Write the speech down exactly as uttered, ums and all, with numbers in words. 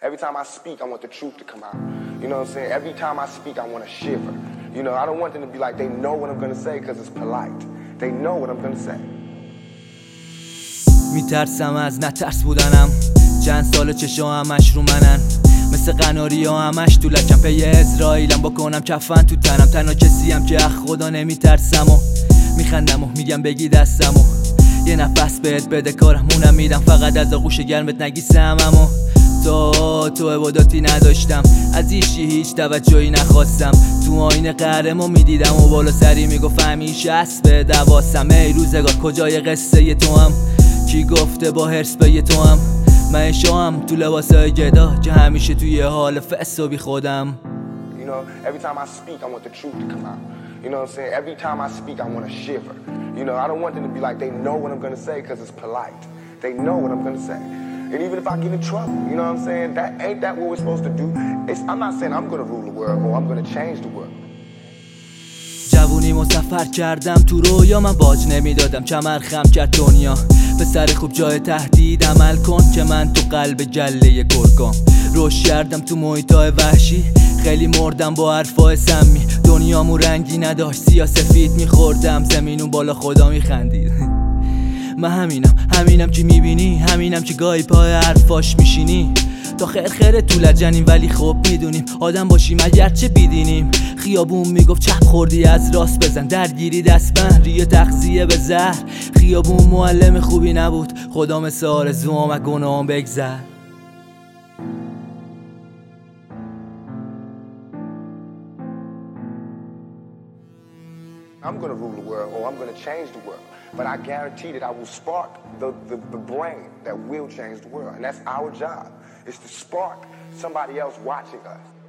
Every time I speak, I want the truth to come out. You know what I'm saying? Every time I speak, I want to shiver. You know, I don't want them to be like, they know what I'm going to say because it's polite. They know what I'm going to say. میترسم از نترس بودنم، چند سال چشا همش رو منن، مثل قناری ها همش تو لکم، پی اسرائیلم بکنم کفن تو تنم. تنها کسیم که اخ خدا نمیترسم و میخندم و میگم بگی دستم و یه نفس بهت بده کارم مونم میدم، فقط از آغوش گرمت نگیسم. اما تا تو عباداتی نداشتم، از ایشی هیچ توجهی نخواستم، تو آینه قهرمو میدیدم و بالا سری میگفت همیشه اسب دواسم. ای روزگار کجای قصه تو هم، کی گفته با هرس به تو هم، من شام تو لباسای گدا که همیشه توی حال فس و بی خودم. You know, every time I speak, I want the truth to come out. You know what I'm saying? Every time I speak, I want to shiver. You know, I don't want them to be like, they know what I'm going to say because it's polite. They know what I'm going to say. And even if I get in trouble, you know what I'm saying? That ain't that what we're supposed to do? It's, I'm not saying I'm going to rule the world or I'm going to change the world. جوونیمو سفر کردم تو رویا، من باج نمیدادم کمر خم کرد دنیا. پسر خوب جای تهدید عمل کن که من تو قلب گله گرگام. روش کردم تو محیطای وحشی، خیلی مردم با حرفای سمی. دنیامو رنگی نداشت، سیاه سفید میخوردم، زمینون بالا خدا میخندید. من همینم همینم که میبینی، همینم که گاهی پای حرفاش میشینی. تا خیر خیره تو لجنیم ولی خب میدونیم آدم باشیم اگرچه بیدینیم. خیابون میگفت چپ خوردی از راست بزن، درگیری دستبند ریه تغذیه به زهر. خیابون معلم خوبی نبود، خدا مثل آرزوام و گناهام بگذر. I'm going to rule the world or I'm going to change the world. But I guarantee that I will spark the, the, the brain that will change the world. And that's our job, is to spark somebody else watching us.